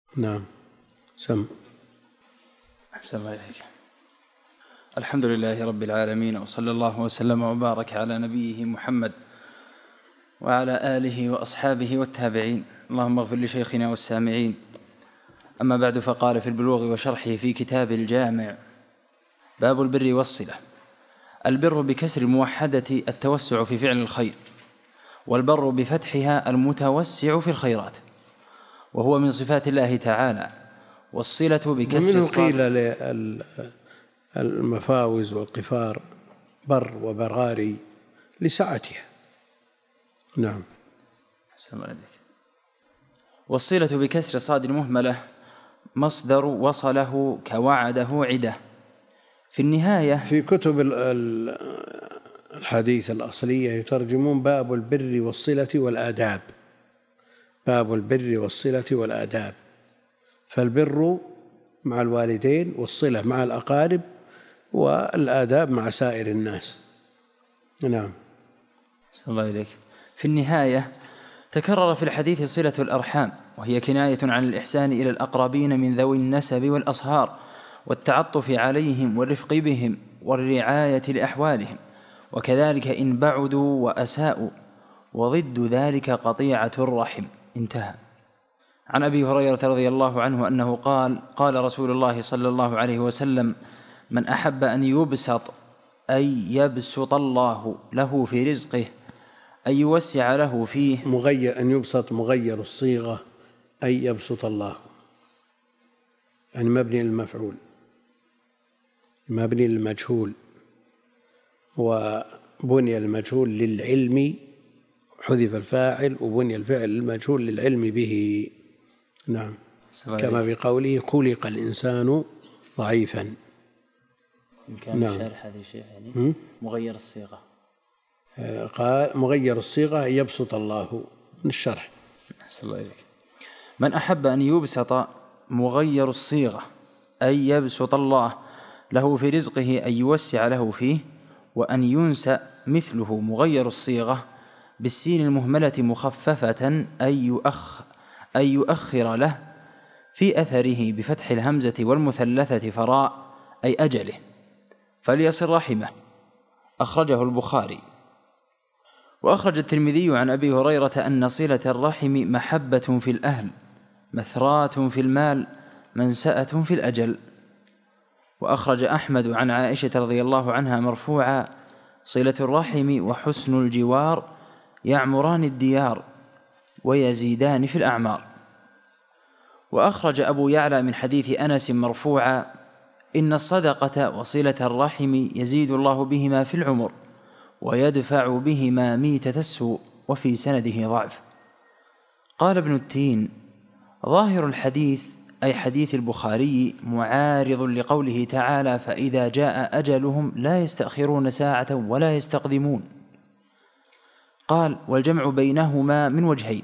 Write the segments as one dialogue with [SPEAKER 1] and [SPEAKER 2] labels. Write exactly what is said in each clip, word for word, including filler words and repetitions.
[SPEAKER 1] نعم. سم.
[SPEAKER 2] أحسن الله إليك. الحمد لله رب العالمين، وصلى الله وسلم وبارك على نبيه محمد وعلى آله وأصحابه والتابعين. اللهم اغفر لشيخنا والسامعين. أما بعد، فقال في البلوغ وشرحه في كتاب الجامع: باب البر والصلة. البر بكسر الموحدة التوسع في فعل الخير، والبر بفتحها المتوسع في الخيرات، وهو من صفات الله تعالى. والصلة بكسر الصاد.
[SPEAKER 1] ومنه قيل للمفاوز والقفار بر وبراري لسعتها. نعم.
[SPEAKER 2] والصلة بكسر صاد المهملة مصدر وصله كوعده عده. في النهاية
[SPEAKER 1] في كتب الحديث الأصلية يترجمون باب البر والصلة والآداب. باب البر والصلة والآداب، فالبر مع الوالدين، والصلة مع الأقارب، والآداب مع سائر الناس. نعم.
[SPEAKER 2] صلى الله إليك. في النهاية تكرر في الحديث صلة الأرحام، وهي كناية عن الإحسان إلى الأقربين من ذوي النسب والأصهار، والتعطف عليهم والرفق بهم والرعاية لأحوالهم، وكذلك إن بعدوا وأساءوا، وضد ذلك قطيعة الرحم. انتهى. عن أبي هريرة رضي الله عنه أنه قال: قال رسول الله صلى الله عليه وسلم: من أحب أن يبسط أي يبسط الله له في رزقه، أن يوسع له فيه.
[SPEAKER 1] مغير أن يبسط مغير الصيغة، أي يبسط الله، يعني مبني للمفعول، مبني للمجهول، وبني المجهول للعلم، حذف الفاعل وبني الفعل للمجهول للعلم به. نعم. كما بقوله: خلق الإنسان ضعيفا.
[SPEAKER 2] إن كان نعم. الشارح هذا الشيء يعني مغير الصيغة،
[SPEAKER 1] قال مغير الصيغة يبسط الله من الشرح.
[SPEAKER 2] أحسن الله إليك. من أحب أن يبسط مغير الصيغة أي يبسط الله له في رزقه، أن يوسع له فيه، وأن ينسى مثله مغير الصيغة بالسين المهملة مخففة أن يؤخ أن يؤخر له في أثره بفتح الهمزة والمثلثة فراء أي أجله، فليصل رحمه. أخرجه البخاري. وأخرج الترمذي عن أبي هريرة أن صلة الرحم محبة في الأهل، مثراة في المال، منسأة في الأجل. وأخرج أحمد عن عائشة رضي الله عنها مرفوعا: صلة الرحم وحسن الجوار يعمران الديار ويزيدان في الأعمار. وأخرج أبو يعلى من حديث أنس مرفوعا: إن الصدقة وصلة الرحم يزيد الله بهما في العمر ويدفع بهما ميتة السوء. وفي سنده ضعف. قال ابن التين: ظاهر الحديث أي حديث البخاري معارض لقوله تعالى: فإذا جاء أجلهم لا يستأخرون ساعة ولا يستقدمون. قال: والجمع بينهما من وجهين: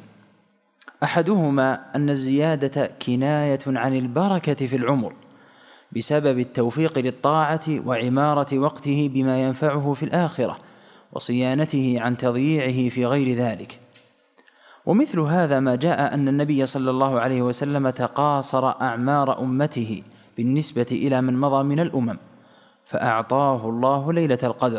[SPEAKER 2] أحدهما أن الزيادة كناية عن البركة في العمر بسبب التوفيق للطاعة وعمارة وقته بما ينفعه في الآخرة وصيانته عن تضييعه في غير ذلك. ومثل هذا ما جاء أن النبي صلى الله عليه وسلم تقاصر أعمار أمته بالنسبة إلى من مضى من الأمم، فأعطاه الله ليلة القدر.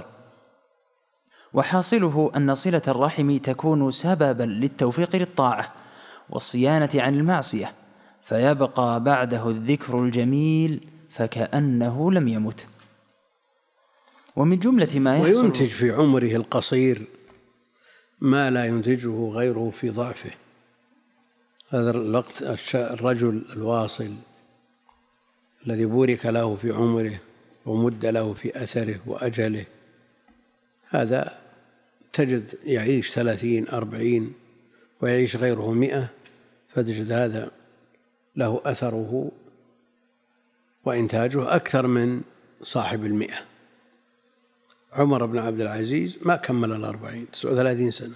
[SPEAKER 2] وحاصله أن صلة الرحم تكون سببا للتوفيق للطاعة والصيانة عن المعصية، فيبقى بعده الذكر الجميل فكأنه لم يمت. ومن جملة ما يحصل
[SPEAKER 1] وينتج في عمره القصير ما لا ينتجه غيره في ضعفه. هذا الوقت الرجل الواصل الذي بورك له في عمره ومد له في أثره وأجله، هذا تجد يعيش ثلاثين أربعين ويعيش غيره مئة، فتجد هذا له أثره وإنتاجه أكثر من صاحب المئة. عمر بن عبد العزيز ما كمل الأربعين، تسعة وثلاثين سنة.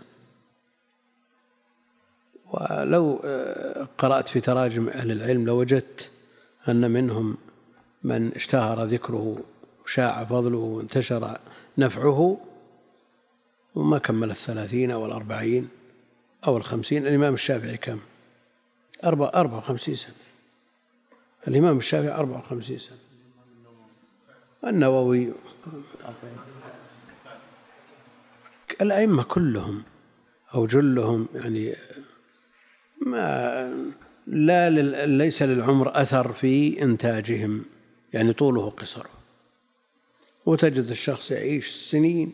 [SPEAKER 1] ولو قرأت في تراجم أهل العلم لوجدت أن منهم من اشتهر ذكره وشاع فضله وانتشر نفعه وما كمل الثلاثين أو الأربعين أو الخمسين. الإمام الشافعي كم؟ أربع أربع وخمسين سنة. الإمام الشافعي أربعة وخمسين سنة، النووي، الأئمة كلهم أو جلهم يعني ما لا ليس للعمر أثر في إنتاجهم، يعني طوله قصره. وتجد الشخص يعيش سنين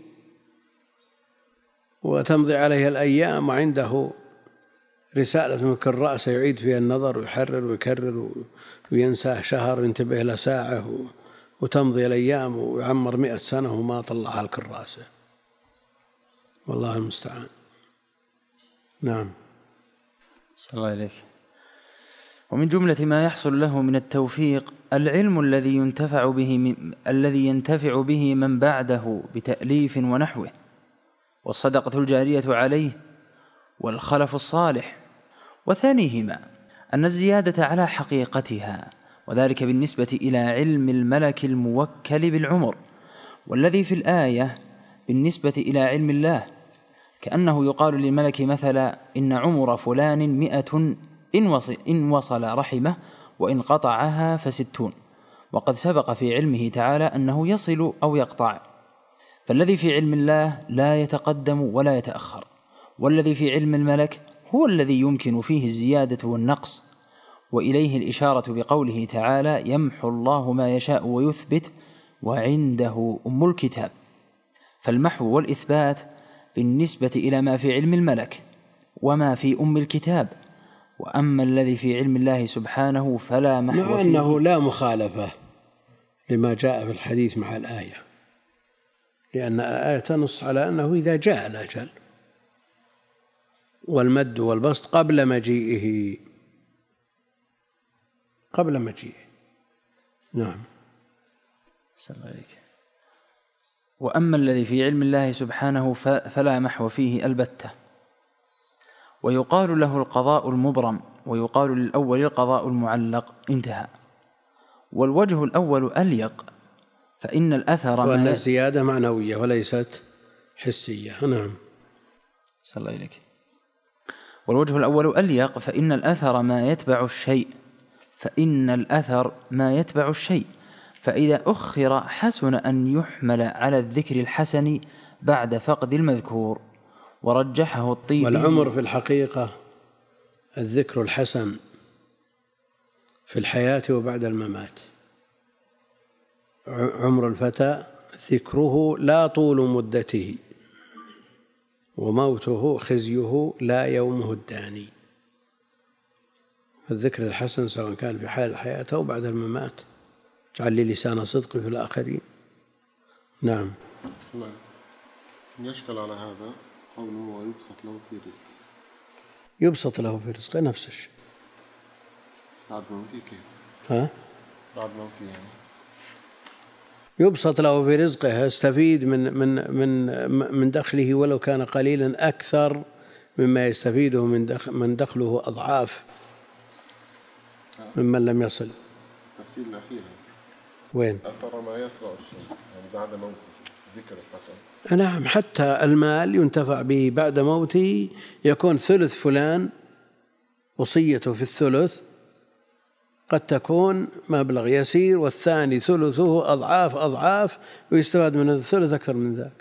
[SPEAKER 1] وتمضي عليه الأيام وعنده رسالة من كراسة يعيد فيها النظر ويحرر ويكرر وينساه شهر وينتبه له ساعة، وتمضي الأيام ويعمر مئة سنة وما طلعها الكراسة، والله المستعان. نعم.
[SPEAKER 2] صلى الله عليك. ومن جملة ما يحصل له من التوفيق العلم الذي ينتفع به من الذي ينتفع به من بعده بتأليف ونحوه، والصدقة الجارية عليه، والخلف الصالح. وثانيهما أن الزيادة على حقيقتها، وذلك بالنسبة إلى علم الملك الموكل بالعمر، والذي في الآية بالنسبة إلى علم الله، كأنه يقال للملك مثلا إن عمر فلان مئة إن وصل, إن وصل رحمه وإن قطعها فستون، وقد سبق في علمه تعالى أنه يصل أو يقطع. فالذي في علم الله لا يتقدم ولا يتأخر، والذي في علم الملك هو الذي يمكن فيه الزيادة والنقص. وإليه الإشارة بقوله تعالى يمحو الله ما يشاء ويثبت وعنده أم الكتاب. فالمحو والإثبات بالنسبة إلى ما في علم الملك وما في أم الكتاب، وأما الذي في علم الله سبحانه فلا محو فيه،
[SPEAKER 1] مع أنه لا مخالفة لما جاء في الحديث مع الآية، لأن الآية تنص على أنه إذا جاء الأجل والمد والبسط قبل مجيئه قبل مجيئه. نعم.
[SPEAKER 2] صلى الله عليك. وأما الذي في علم الله سبحانه فلا محو فيه البتة. ويقال له القضاء المبرم، ويقال للأول القضاء المعلق. انتهى. والوجه الأول أليق، فإن الأثر
[SPEAKER 1] وأن الزيادة معنوية وليست حسية. نعم.
[SPEAKER 2] صلى الله عليك. والوجه الأول أليق، فإن الأثر ما يتبع الشيء فإن الأثر ما يتبع الشيء فإذا أخر حسن أن يحمل على الذكر الحسن بعد فقد المذكور. ورجحه الطيبي.
[SPEAKER 1] والعمر في الحقيقة الذكر الحسن في الحياة وبعد الممات. عمر الفتى ذكره لا طول مدته، وموته خزيه لا يومه الداني. الذكر الحسن سواء كان في حال الحياة أو بعد الممات. اجعل لي لسان صدق في الآخرين. نعم.
[SPEAKER 3] يشكل على هذا قوله ويبسط له في رزقه.
[SPEAKER 1] يبسط له في رزقه نفس الشيء
[SPEAKER 3] بعد موته كيف؟
[SPEAKER 1] ها؟
[SPEAKER 3] بعد موته يعني
[SPEAKER 1] يبسط له في رزقه، يستفيد من من من من دخله ولو كان قليلا أكثر مما يستفيده من دخل من دخله أضعاف ممن لم يصل.
[SPEAKER 3] التفسير الأخير
[SPEAKER 1] وين؟
[SPEAKER 3] أثر ما يتبع الشيء يعني بعد موته ذكر الحسن.
[SPEAKER 1] نعم، حتى المال ينتفع به بعد موته، يكون ثلث فلان وصيته في الثلث قد تكون مبلغ يسير، والثاني ثلثه أضعاف أضعاف، ويستفاد من الثلث أكثر من ذاك.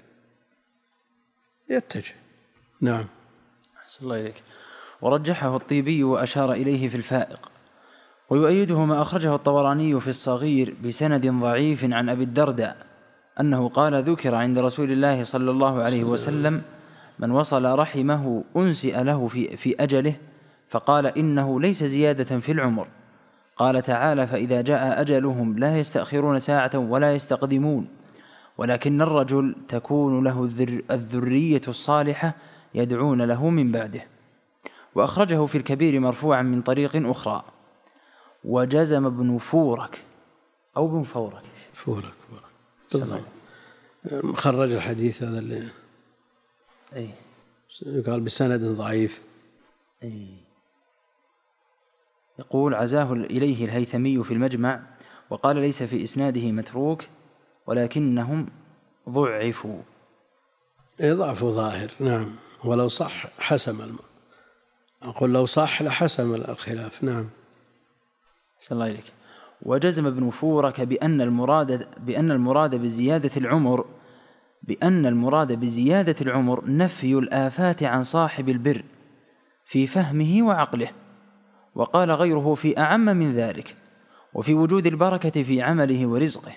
[SPEAKER 1] يتجه. نعم.
[SPEAKER 2] أحسن الله إليك. ورجحه الطيبي وأشار إليه في الفائق. ويؤيده ما أخرجه الطبراني في الصغير بسند ضعيف عن أبي الدرداء أنه قال ذكر عند رسول الله صلى الله عليه وسلم من وصل رحمه أنسئ له في, في أجله، فقال إنه ليس زيادة في العمر. قال تعالى فإذا جاء أجلهم لا يستأخرون ساعة ولا يستقدمون، ولكن الرجل تكون له الذرية الصالحة يدعون له من بعده. وأخرجه في الكبير مرفوعا من طريق أخرى. وجزم ابن فورك أو بن فورك
[SPEAKER 1] فورك فورك خرج الحديث هذا اللي
[SPEAKER 2] أي
[SPEAKER 1] قال بسند ضعيف.
[SPEAKER 2] أي يقول عزاه إليه الهيثمي في المجمع، وقال ليس في إسناده متروك ولكنهم ضعفوا.
[SPEAKER 1] ضعف ظاهر. نعم. ولو صح حسم الم... أقول لو صح لحسم الخلاف. نعم.
[SPEAKER 2] صلى الله عليك. وجزم ابن فورك بأن المراد بأن المراد بزيادة العمر بأن المراد بزيادة العمر نفي الآفات عن صاحب البر في فهمه وعقله، وقال غيره في أعم من ذلك، وفي وجود البركة في عمله ورزقه.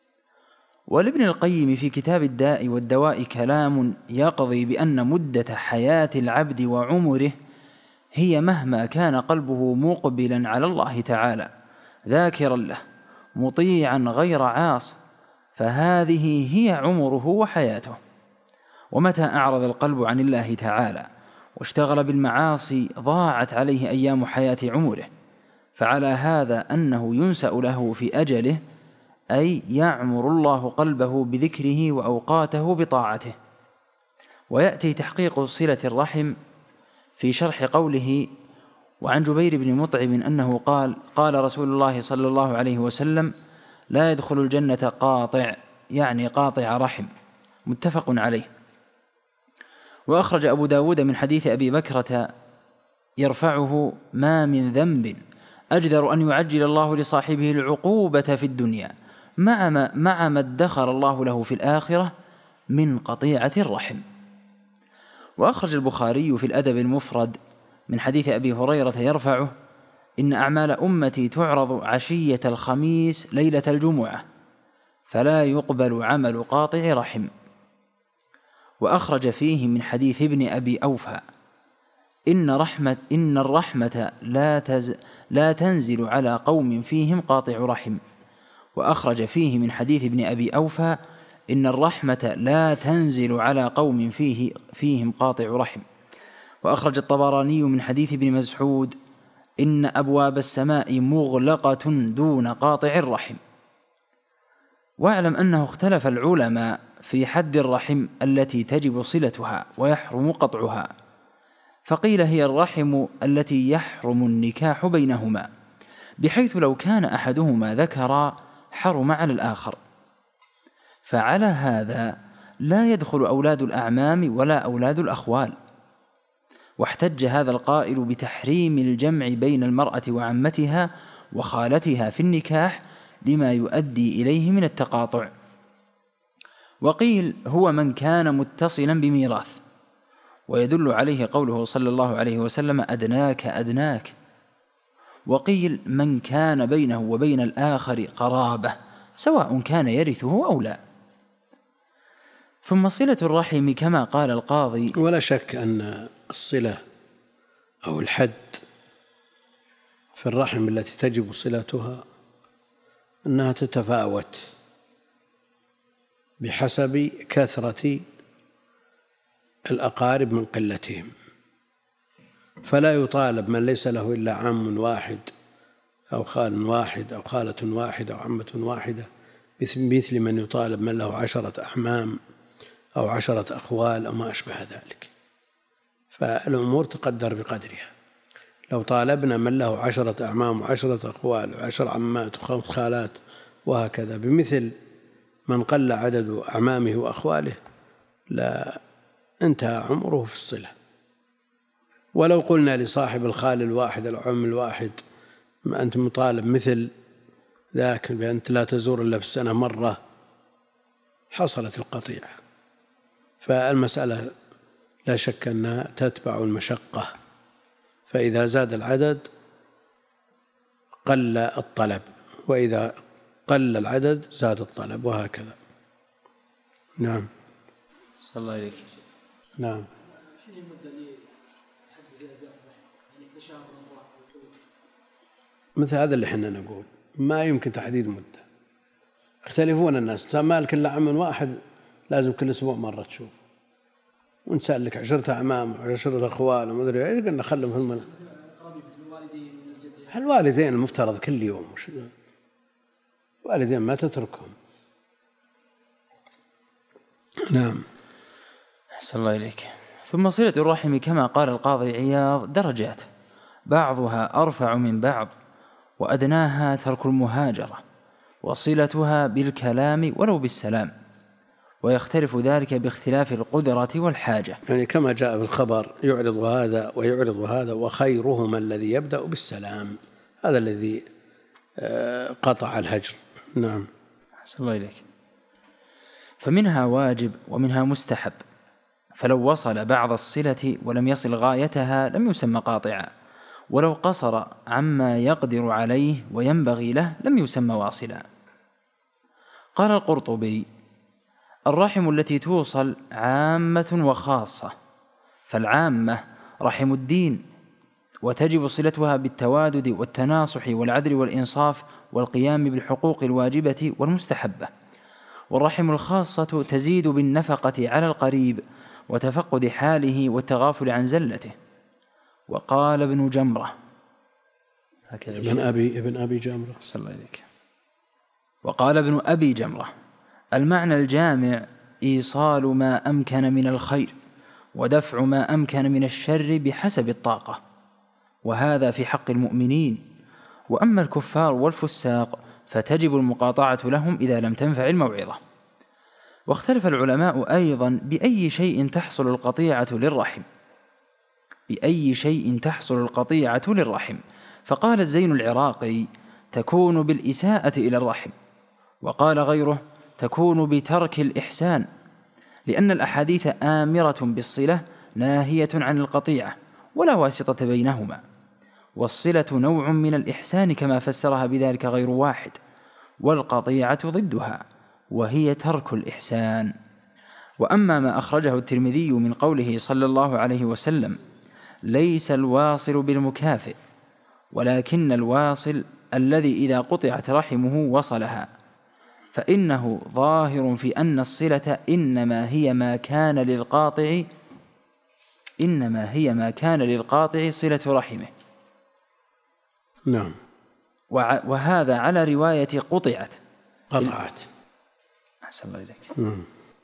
[SPEAKER 2] ولابن القيم في كتاب الداء والدواء كلام يقضي بأن مدة حياة العبد وعمره هي مهما كان قلبه مقبلا على الله تعالى ذاكرا له مطيعا غير عاص، فهذه هي عمره وحياته. ومتى أعرض القلب عن الله تعالى واشتغل بالمعاصي ضاعت عليه أيام حياة عمره، فعلى هذا أنه ينسأ له في أجله، أي يعمر الله قلبه بذكره وأوقاته بطاعته. ويأتي تحقيق صلة الرحم في شرح قوله: وعن جبير بن مطعم أنه قال: قال رسول الله صلى الله عليه وسلم: لا يدخل الجنة قاطع، يعني قاطع رحم، متفق عليه. وأخرج أبو داود من حديث أبي بكرة يرفعه: ما من ذنب أجدر أن يعجل الله لصاحبه العقوبة في الدنيا مع ما, مع ما ادخر الله له في الآخرة من قطيعة الرحم. وأخرج البخاري في الأدب المفرد من حديث أبي هريرة يرفعه: إن أعمال أمتي تعرض عشية الخميس ليلة الجمعة فلا يقبل عمل قاطع رحم. وأخرج فيه من حديث ابن أبي أوفى: إن رحمة إن الرحمة لا تز لا تنزل على قوم فيهم قاطع رحم. وأخرج فيه من حديث ابن أبي أوفى: إن الرحمة لا تنزل على قوم فيه فيهم قاطع رحم. وأخرج الطبراني من حديث ابن مسعود: إن أبواب السماء مغلقة دون قاطع الرحم. واعلم أنه اختلف العلماء في حد الرحم التي تجب صلتها ويحرم قطعها، فقيل هي الرحم التي يحرم النكاح بينهما، بحيث لو كان أحدهما ذكرا حرم على الآخر، فعلى هذا لا يدخل أولاد الأعمام ولا أولاد الأخوال. واحتج هذا القائل بتحريم الجمع بين المرأة وعمتها وخالتها في النكاح لما يؤدي إليه من التقاطع. وقيل هو من كان متصلا بميراث، ويدل عليه قوله صلى الله عليه وسلم: أدناك أدناك. وقيل من كان بينه وبين الآخر قرابة سواء كان يرثه أو لا. ثم صلة الرحم كما قال القاضي:
[SPEAKER 1] ولا شك أن الصلة أو الحد في الرحم التي تجب صلتها أنها تتفاوت بحسب كثرة الأقارب من قلتهم، فلا يطالب من ليس له إلا عم واحد أو خال واحد أو خالة واحدة أو عمة واحدة مثل من يطالب من له عشرة أعمام أو عشرة أخوال أو ما أشبه ذلك. فالأمور تقدر بقدرها. لو طالبنا من له عشرة أعمام وعشرة أخوال وعشر عمات وخمس خالات وهكذا بمثل من قل عدد أعمامه وأخواله لا انتهى عمره في الصلة. ولو قلنا لصاحب الخال الواحد العم الواحد ما أنت مطالب مثل ذاك بأنت لا تزور إلا في السنة مرة، حصلت القطيعة. فالمسألة لا شك أنها تتبع المشقة، فإذا زاد العدد قل الطلب، وإذا قل العدد زاد الطلب، وهكذا. نعم.
[SPEAKER 2] صلى الله عليك.
[SPEAKER 1] نعم. مثل هذا اللي احنا نقول ما يمكن تحديد مدة، يختلفون الناس. مالك إلا عم واحد لازم كل أسبوع مرة تشوف، ونسأل لك عشرة أعمام وعشرة أخوال وما أدري إيش، قلنا خلهم في المنى. الوالدين المفترض كل يوم، مش الوالدين ما تتركهم. نعم.
[SPEAKER 2] أحسن الله إليك. ثم صلة الرحم كما قال القاضي عياض درجات، بعضها أرفع من بعض، وأدناها ترك المهاجرة وصلتها بالكلام ولو بالسلام، ويختلف ذلك باختلاف القدرة والحاجة.
[SPEAKER 1] يعني كما جاء في الخبر يعرض هذا ويعرض هذا، وخيرهما الذي يبدأ بالسلام، هذا الذي قطع الهجر. نعم.
[SPEAKER 2] أحسن الله إليك. فمنها واجب ومنها مستحب، فلو وصل بعض الصلة ولم يصل غايتها لم يسمى قاطعا، ولو قصر عما يقدر عليه وينبغي له لم يسمى واصلا. قال القرطبي: الرحم التي توصل عامة وخاصة، فالعامة رحم الدين، وتجب صلتها بالتوادد والتناصح والعدل والإنصاف والقيام بالحقوق الواجبة والمستحبة. والرحم الخاصة تزيد بالنفقة على القريب وتفقد حاله والتغافل عن زلته. وقال ابن جمرة
[SPEAKER 1] ابن أبي ابن أبي جمرة
[SPEAKER 2] صلى الله عليك. وقال ابن أبي جمرة: المعنى الجامع إيصال ما أمكن من الخير ودفع ما أمكن من الشر بحسب الطاقة، وهذا في حق المؤمنين. وأما الكفار والفساق فتجب المقاطعة لهم إذا لم تنفع الموعظة. واختلف العلماء أيضا بأي شيء تحصل القطيعة للرحم بأي شيء تحصل القطيعة للرحم فقال الزين العراقي: تكون بالإساءة إلى الرحم. وقال غيره: تكون بترك الإحسان، لأن الأحاديث آمرة بالصلة ناهية عن القطيعة ولا واسطة بينهما. والصلة نوع من الإحسان كما فسرها بذلك غير واحد، والقطيعة ضدها وهي ترك الإحسان. وأما ما أخرجه الترمذي من قوله صلى الله عليه وسلم: ليس الواصل بالمكافئ، ولكن الواصل الذي إذا قطعت رحمه وصلها، فإنه ظاهر في أن الصلة إنما هي ما كان للقاطع إنما هي ما كان للقاطع صلة رحمه.
[SPEAKER 1] نعم.
[SPEAKER 2] وهذا على رواية قطعت
[SPEAKER 1] قطعت.
[SPEAKER 2] أحسن الله إليك.
[SPEAKER 1] نعم.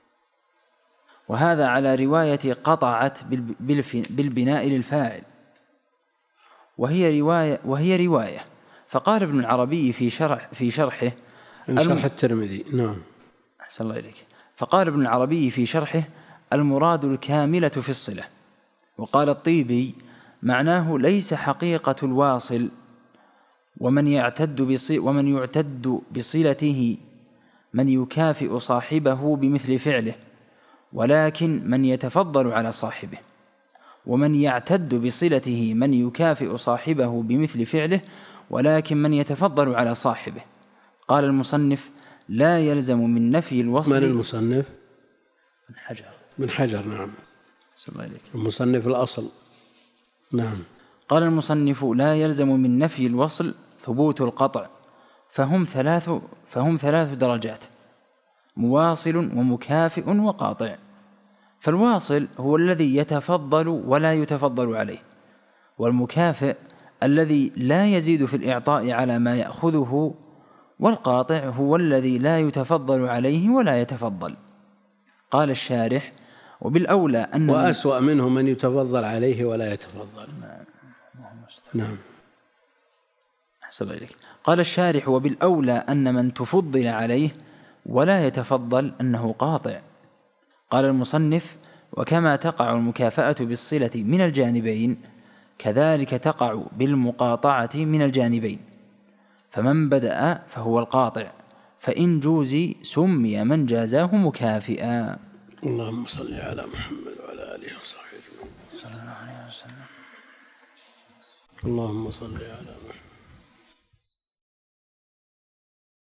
[SPEAKER 2] وهذا على رواية قطعت بالبناء للفاعل، وهي رواية وهي رواية فقال ابن العربي في شرح في شرحه
[SPEAKER 1] شرح الترمذي. نعم.
[SPEAKER 2] أحسن الله إليك. فقال ابن العربي في شرحه: المراد الكاملة في الصلة. وقال الطيبي: معناه ليس حقيقة الواصل ومن يعتد بصي ومن يعتد بصلته من يكافئ صاحبه بمثل فعله، ولكن من يتفضل على صاحبه. ومن يعتد بصلته من يكافئ صاحبه بمثل فعله، ولكن من يتفضل على صاحبه. قال المصنف: لا يلزم من نفي الوصل.
[SPEAKER 1] من المصنف؟
[SPEAKER 2] من حجر.
[SPEAKER 1] من حجر. نعم.
[SPEAKER 2] صلى الله عليك.
[SPEAKER 1] المصنف الأصل. نعم.
[SPEAKER 2] قال المصنف: لا يلزم من نفي الوصل ثبوت القطع، فهم ثلاث فهم ثلاث درجات: مواصل ومكافئ وقاطع. فالواصل هو الذي يتفضل ولا يتفضل عليه، والمكافئ الذي لا يزيد في الإعطاء على ما يأخذه، والقاطع هو الذي لا يتفضل عليه ولا يتفضل. قال الشارح: وبالأولى أن
[SPEAKER 1] وأسوأ منه من يتفضل عليه ولا يتفضل. نعم.
[SPEAKER 2] أحسن الله إليك. قال الشارح: وبالأولى أن من تفضل عليه ولا يتفضل أنه قاطع. قال المصنف: وكما تقع المكافأة بالصلة من الجانبين كذلك تقع بالمقاطعة من الجانبين، فمن بدأ فهو القاطع، فإن جوزي سمي من جازاه مكافئا.
[SPEAKER 1] اللهم صل على محمد وعلى آله وصحبه.
[SPEAKER 2] صلى الله عليه وسلم.
[SPEAKER 1] اللهم صل على محمد.